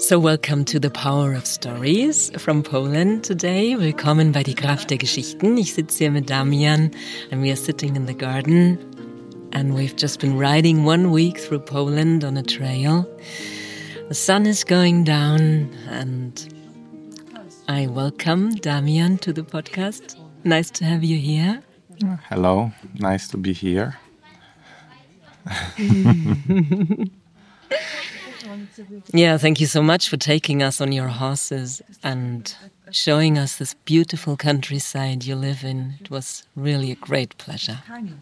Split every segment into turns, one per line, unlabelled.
So welcome to the Power of Stories from Poland today. Willkommen bei Die Kraft der Geschichten. Ich sitze hier mit Damian and we are sitting in the garden and we've just been riding 1 week through Poland on a trail. The sun is going down and I welcome Damian to the podcast. Nice to have you here.
Hello, nice to be here.
Yeah, thank you so much for taking us on your horses and showing us this beautiful countryside you live in. It was really a great pleasure.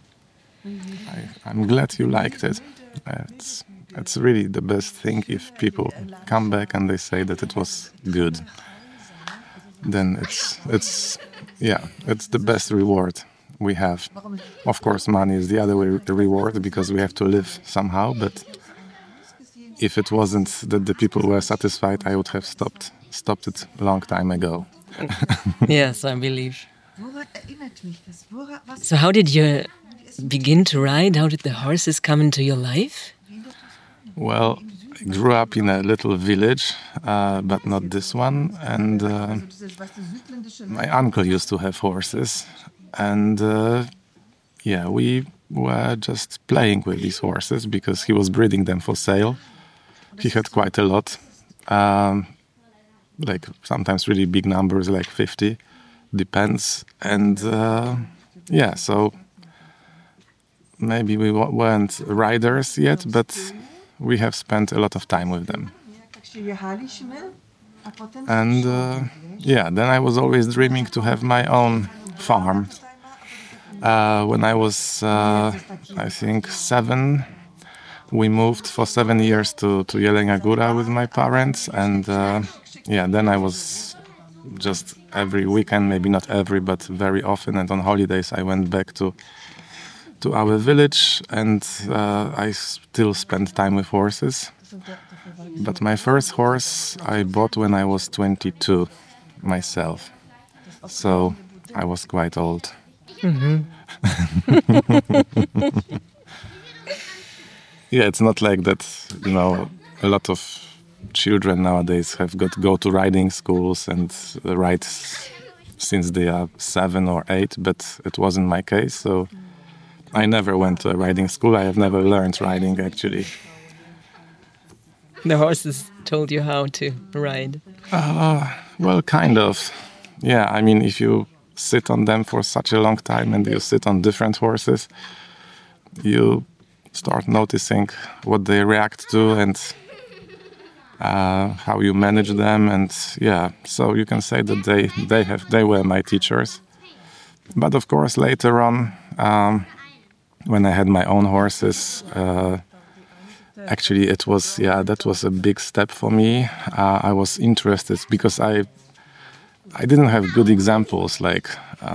I'm glad you liked it. It's really the best thing if people come back and they say that it was good. Then it's the best reward we have. Of course, money is the other reward because we have to live somehow, but if it wasn't that the people were satisfied, I would have stopped it a long time ago.
Yes, I believe. So how did you begin to ride? How did the horses come into your life?
Well, I grew up in a little village, but not this one. And my uncle used to have horses. And we were just playing with these horses because he was breeding them for sale. He had quite a lot, like sometimes really big numbers, like 50, depends. And so maybe we weren't riders yet, but we have spent a lot of time with them. And then I was always dreaming to have my own farm. When I was, I think, 7, we moved for 7 years to Jelenia Góra with my parents. And then I was just every weekend, maybe not every, but very often. And on holidays, I went back to our village and I still spent time with horses. But my first horse I bought when I was 22 myself. So I was quite old.
Mm-hmm.
Yeah, it's not like that, a lot of children nowadays go to riding schools and ride since they are 7 or 8, but it wasn't my case. So I never went to a riding school. I have never learned riding, actually.
The horses told you how to ride?
Well, kind of. Yeah, I mean, if you sit on them for such a long time and you sit on different horses, you start noticing what they react to and how you manage them. And so you can say that they were my teachers. But of course, later on, when I had my own horses, actually that was a big step for me. I was interested because I didn't have good examples, like,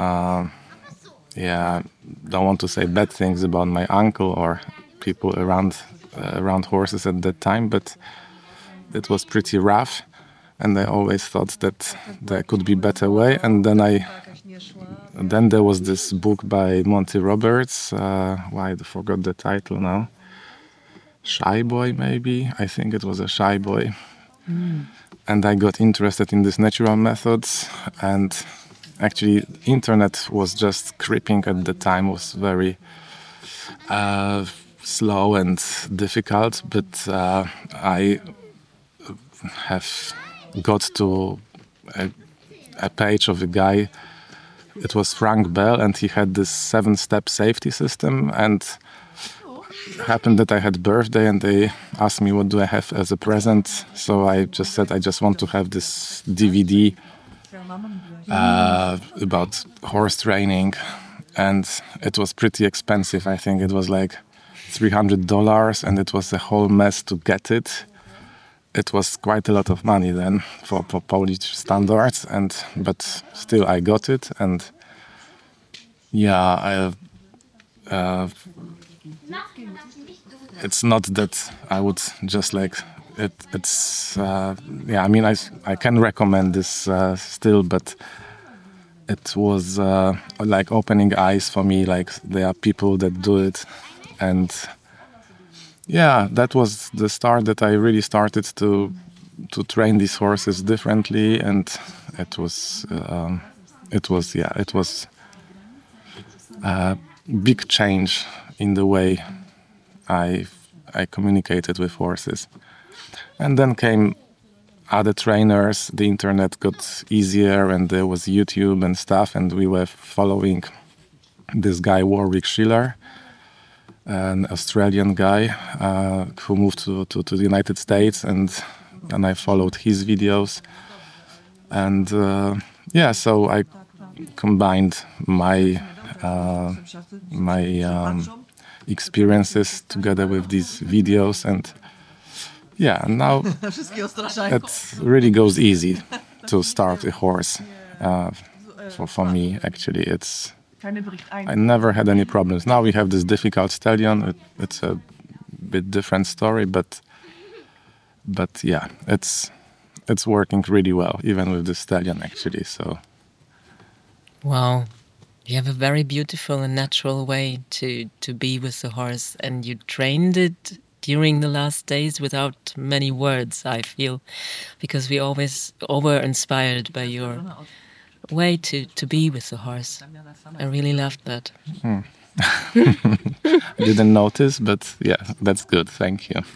don't want to say bad things about my uncle or people around horses at that time, but it was pretty rough, and I always thought that there could be better way. And then there was this book by Monty Roberts. I forgot the title now. Shy Boy, maybe. I think it was a Shy Boy. Mm. And I got interested in these natural methods, and actually internet was just creeping at the time. It was very slow and difficult, but I have got to a page of a guy. It was Frank Bell, and he had this 7-step safety system, and it happened that I had birthday and they asked me what do I have as a present. So I just said I just want to have this DVD about horse training, and it was pretty expensive. I think it was like $300, and it was a whole mess to get it. It was quite a lot of money then for Polish standards, but still I got it. And it's not that I would just like it. I can recommend this still, but it was like opening eyes for me. Like, there are people that do it, and that was the start that I really started to to train these horses differently, and it was a big change in the way I communicated with horses. And then came other trainers. The internet got easier, and there was YouTube and stuff, and we were following this guy Warwick Schiller, an Australian guy who moved to the United States, and I followed his videos. And so I combined my experiences together with these videos, and now it really goes easy to start a horse. For me, actually, I never had any problems. Now we have this difficult stallion. It's a bit different story, but it's working really well, even with the stallion, actually. So,
wow, you have a very beautiful and natural way to be with the horse, and you trained it during the last days without many words, I feel, because we always over-inspired by your way to be with the horse. I really loved that.
I didn't notice, but that's good. Thank you.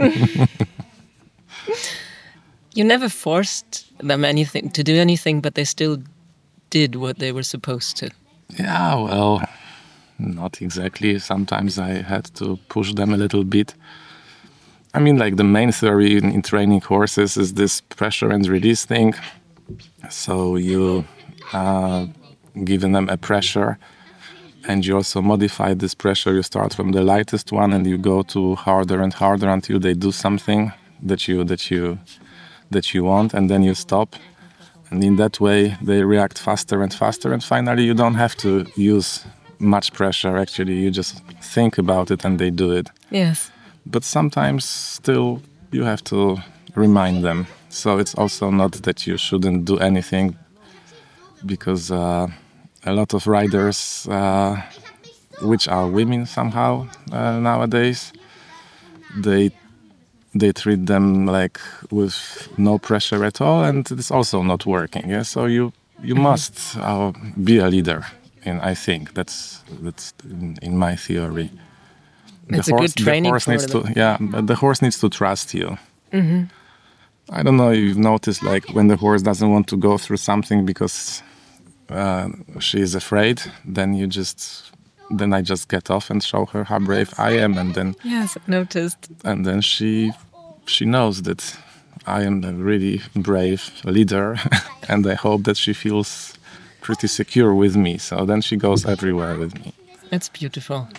You never forced them to do anything, but they still did what they were supposed to.
Yeah, well, not exactly. Sometimes I had to push them a little bit. I mean, like the main theory in training horses is this pressure and release thing. So you giving them a pressure, and you also modify this pressure. You start from the lightest one, and you go to harder and harder until they do something that you want, and then you stop. And in that way, they react faster and faster, and finally you don't have to use much pressure. Actually, you just think about it and they do it.
Yes.
But sometimes still you have to remind them. So it's also not that you shouldn't do anything, because a lot of riders, which are women somehow nowadays, they treat them like with no pressure at all, and it's also not working. Yeah, so you must be a leader, and I think that's in my theory.
It's a good training for them.
But the horse needs to trust you.
Mm-hmm.
I don't know if you've noticed, like when the horse doesn't want to go through something because she is afraid, then I just get off and show her how brave I am, and then
yes, I've noticed.
And then she knows that I am a really brave leader, and I hope that she feels pretty secure with me. So then she goes everywhere with me.
It's beautiful.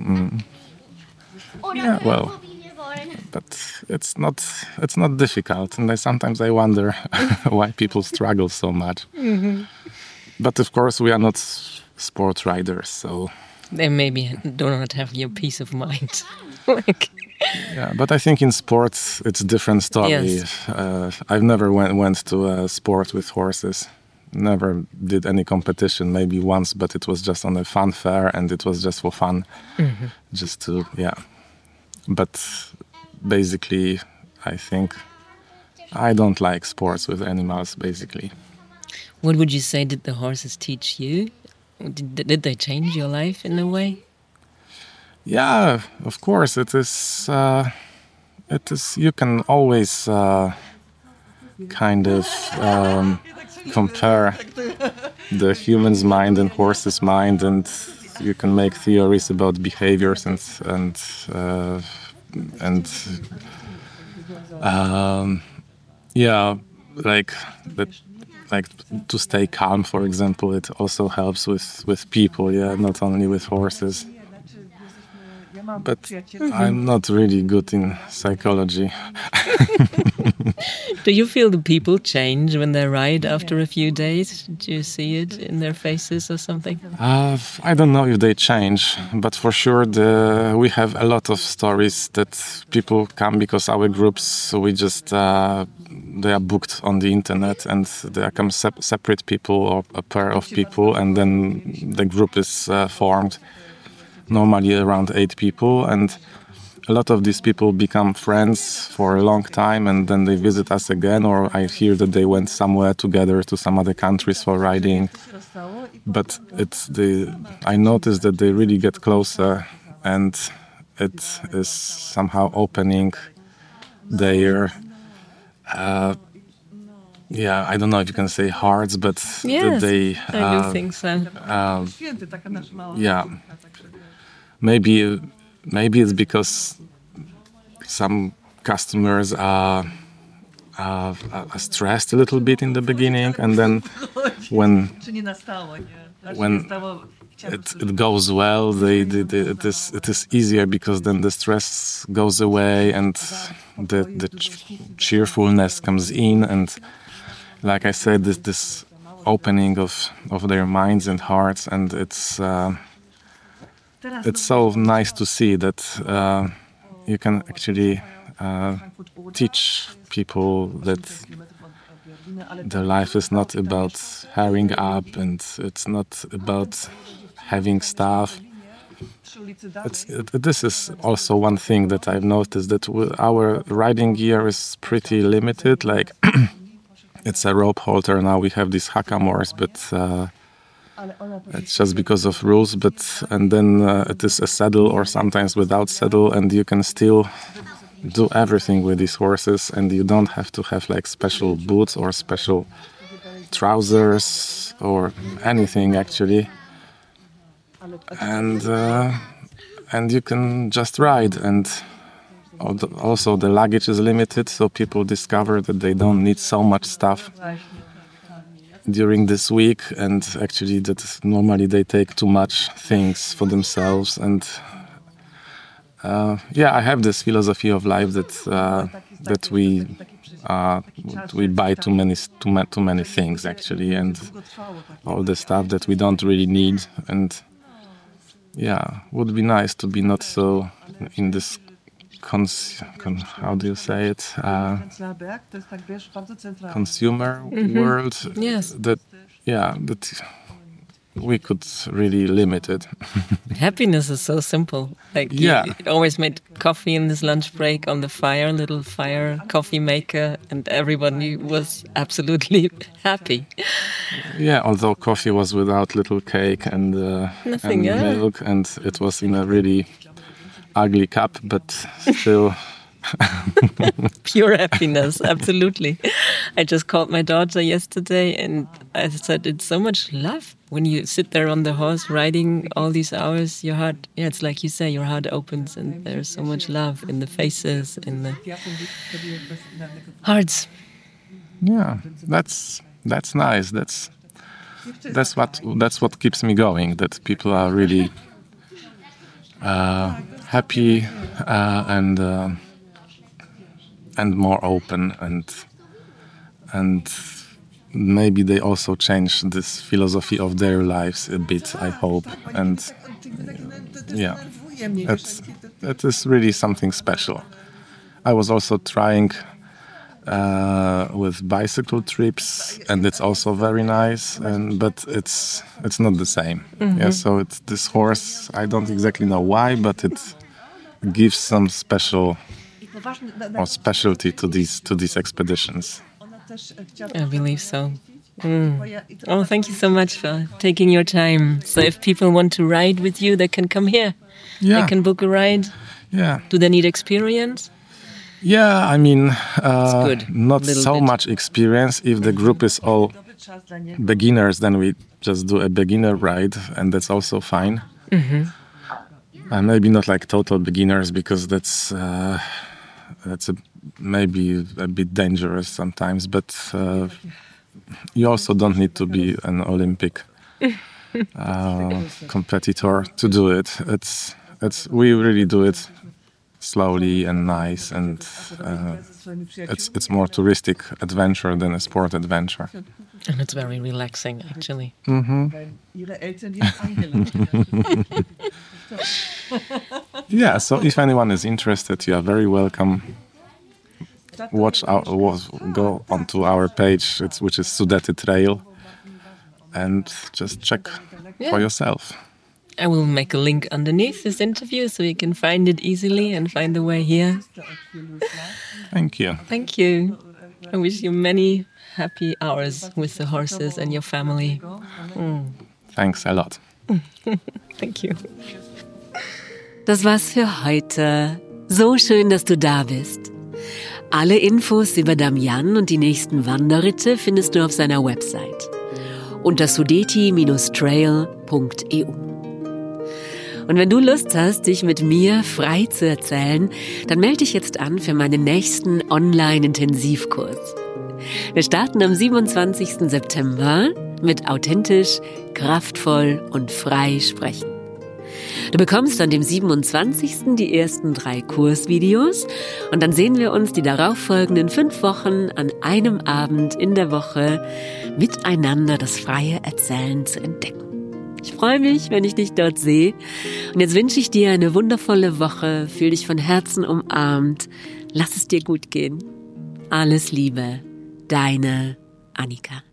Yeah, well, but it's not difficult, and sometimes I wonder why people struggle so much.
Mm-hmm.
But of course, we are not sport riders, so
they maybe do not have your peace of mind.
Yeah, but I think in sports it's a different story.
Yes.
I've never went to a sport with horses. Never did any competition, maybe once, but it was just on a fun fair, and it was just for fun. Mm-hmm. Just to, But basically, I think I don't like sports with animals, basically.
What would you say did the horses teach you? Did they change your life in a way?
Yeah, of course. It is. You can always kind of compare the human's mind and horse's mind, and you can make theories about behaviors like to stay calm, for example. It also helps with people, not only with horses. But I'm not really good in psychology.
Do you feel the people change when they ride after a few days? Do you see it in their faces or something?
I don't know if they change, but for sure we have a lot of stories that people come because our groups, we just they are booked on the internet, and there come separate people or a pair of people, and then the group is formed. Normally around 8 people, and a lot of these people become friends for a long time, and then they visit us again, or I hear that they went somewhere together to some other countries for riding. But I noticed that they really get closer, and it is somehow opening their I don't know if you can say hearts, but
Yes,
they
I do think so.
yeah, maybe it's because some customers are stressed a little bit in the beginning, and then when it goes well, it is easier, because then the stress goes away and the cheerfulness comes in, and like I said, this opening of their minds and hearts, and it's so nice to see that you can actually teach people that their life is not about hurrying up, and it's not about having stuff. This is also one thing that I've noticed, that our riding gear is pretty limited. Like it's a rope halter now. We have these hackamores, but it's just because of rules. And then it is a saddle, or sometimes without saddle, and you can still do everything with these horses, and you don't have to have like special boots or special trousers or anything actually. And you can just ride, and also the luggage is limited, so people discover that they don't need so much stuff during this week, and actually that normally they take too much things for themselves. And I have this philosophy of life that we buy too many things actually, and all the stuff that we don't really need. And would be nice to be not so in this how do you say it? Consumer world.
Yes.
That we could really limit it.
Happiness is so simple. Like you always made coffee in this lunch break on the little fire coffee maker, and everybody was absolutely happy.
Yeah, although coffee was without little cake and milk, and it was in a really ugly cup, but still
pure happiness. Absolutely. I just called my daughter yesterday, and I said it's so much love when you sit there on the horse riding all these hours. Your heart, it's like you say, your heart opens, and there's so much love in the faces, in the hearts.
Yeah, that's nice. That's what keeps me going. That people are really happy and more open, and maybe they also change this philosophy of their lives a bit, I hope. And it is really something special. I was also trying with bicycle trips, and it's also very nice, but it's not the same. Mm-hmm. Yeah, so it's this horse, I don't exactly know why, but it gives some special or specialty to these expeditions.
I believe so. Oh, thank you so much for taking your time. So if people want to ride with you, they can come here.
Yeah.
They can book a ride.
Yeah.
Do they need experience?
Yeah, I mean,
good.
Not so much experience. If the group is all beginners, then we just do a beginner ride, and that's also fine. Mm-hmm. Maybe not like total beginners, because that's maybe a bit dangerous sometimes. But you also don't need to be an Olympic competitor to do it. We really do it slowly and nice, and it's more touristic adventure than a sport adventure.
And it's very relaxing, actually.
Mm-hmm. Yeah, so if anyone is interested, you are very welcome. Go onto our page, which is Sudety Trail, and just check for yourself.
I will make a link underneath this interview so you can find it easily and find the way here.
Thank you.
Thank you. I wish you many happy hours with the horses and your family.
Thanks a lot.
Thank you. Das war's für heute. So schön, dass du da bist. Alle Infos über Damian und die nächsten Wanderritte findest du auf seiner Website unter sudeti-trail.eu. Und wenn du Lust hast, dich mit mir frei zu erzählen, dann melde dich jetzt an für meinen nächsten Online-Intensivkurs. Wir starten am 27. September mit authentisch, kraftvoll und frei sprechen. Du bekommst an dem 27. die ersten 3 Kursvideos und dann sehen wir uns die darauffolgenden 5 Wochen an einem Abend in der Woche miteinander das freie Erzählen zu entdecken. Ich freue mich, wenn ich dich dort sehe. Und jetzt wünsche ich dir eine wundervolle Woche. Fühl dich von Herzen umarmt. Lass es dir gut gehen. Alles Liebe, deine Annika.